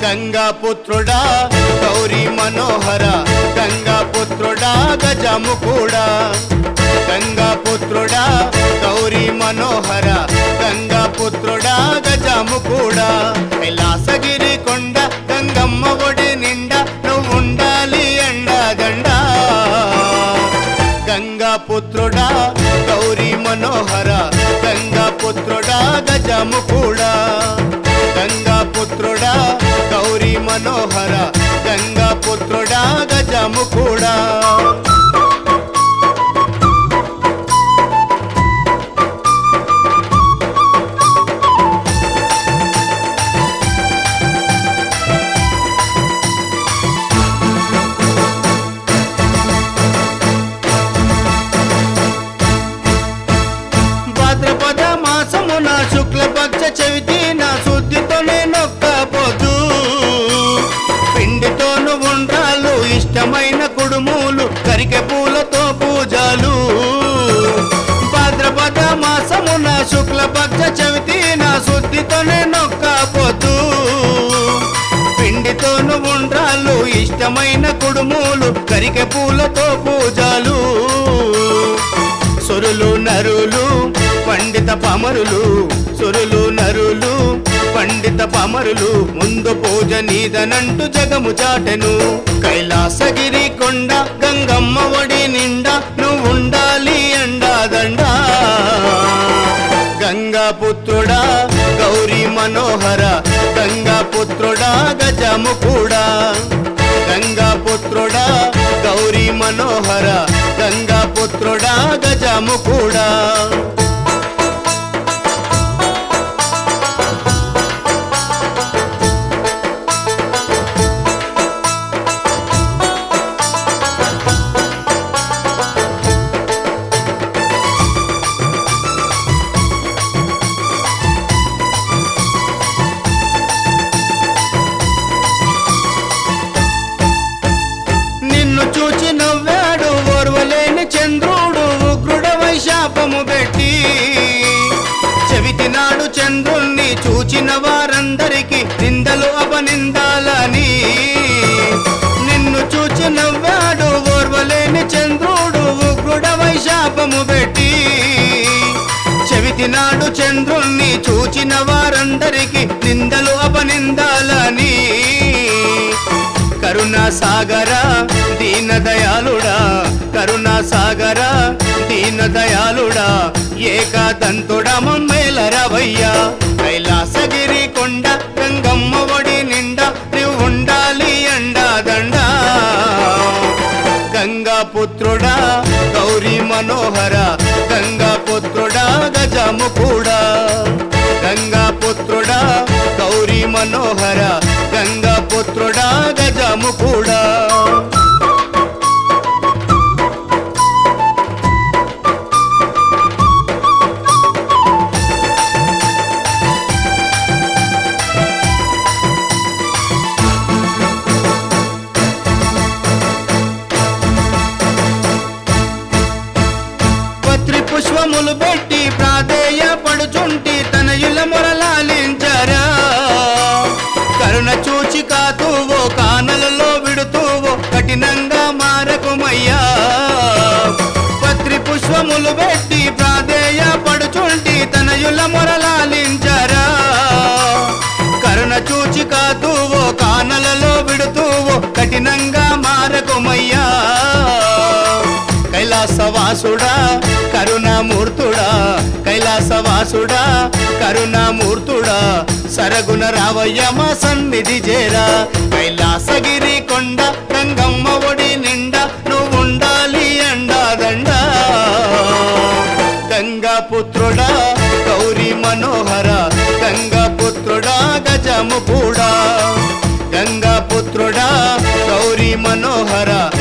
గంగాపుత్రుడా గౌరీ మనోహర గంగాపుత్రుడా గజముఖుడా గంగాపుత్రుడా గౌరీ మనోహర గంగాపుత్రుడా గజముఖుడా కైలాసగిరి కొండ గంగమ్మ ఒడి నిండా నువ్వు ఉండాలి ఎండదండ గంగాపుత్రుడా గౌరీ మనోహర గంగాపుత్రుడా గజముఖుడా గంగాపుత్రుడా గౌరీ మనోహర గంగాపుత్రుడా గజముఖుడా భాద్రపద మాసమున శుక్లపక్ష చవితి నా శుద్ధితోనే నొక్కపోతూ పిండితోను ఉండ్రాలు ఇష్టమైన కుడుములు కరికె పూలతో పూజలు భాద్రపద మాసమున శుక్లపక్ష చవితి నా శుద్ధితోనే నొక్కపోతూ పిండితోను ఉండ్రాలు ఇష్టమైన కుడుములు కరికె పూలతో పూజలు సురులు నరులు పండిత పామరులు సురులు నరులు పండిత పామరులు ముందు పూజ నీదనంటూ జగము చాటెను కైలాసగిరి కొండ గంగమ్మ ఒడి నిండా నువ్వు ఉండాలి ఎండాదండ గంగాపుత్రుడా గౌరీ మనోహర గంగాపుత్రుడా గజముఖుడా గంగాపుత్రుడా గౌరీ మనోహర గంగాపుత్రుడా గజముఖుడా చూచి నవ్వాడు ఓర్వలేని చంద్రుడు ఉగ్రుడవై శాపము పెట్టి చవితి నాడు చంద్రుణ్ణి చూచిన వారందరికీ నిందలు అపనిందాలని నిన్ను చూచి నవ్వాడు ఓర్వలేని చంద్రుడు ఉగ్రుడవై శాపము పెట్టి చవితి నాడు చంద్రుణ్ణి చూచిన వారందరికీ నిందలు అపనిందాలని కరుణా సాగర దీన దయాళుడా కరుణా సాగర దీన దయాళుడా ఏకాదంతుడా మమ్మేల రవయ్యా కైలాసగిరి కొండ గంగమ్మ ఒడి నిండా నువ్వు ఉండాలి ఎండాదండ గంగాపుత్రుడా గౌరీ మనోహర గంగాపుత్రుడా గజముఖుడా గంగాపుత్రుడా గౌరీ మనోహర గంగాపుత్రుడా గజముఖుడా పత్రి పుష్పములు పెట్టి ప్రాధేయ పడుచుంటి తనయుల మొరలాలించరా కరుణ చూచి కాతువో కానలలో విడుతువో కఠినంగా మారకుమయ్యా పత్రి పుష్పములు పెట్టి ప్రాధేయ పడుచుంటి తనయుల మొరలాలించరా కరుణ చూచి కాతువో కానలలో విడుతువో కఠినంగా మారకుమయ్యా కైలాసవాసుడా కరుణామూర్తుడా కైలాసవాసుడా కరుణామూర్తుడా సరగుణ రావయ్య మా సన్నిధి చేరా కైలాసగిరి కొండ గంగమ్మ ఒడి నిండా నువ్వు ఉండాలి ఎండాదండ గంగాపుత్రుడా గౌరీ మనోహర గంగాపుత్రుడా గజముఖుడా గంగాపుత్రుడా గౌరీ మనోహర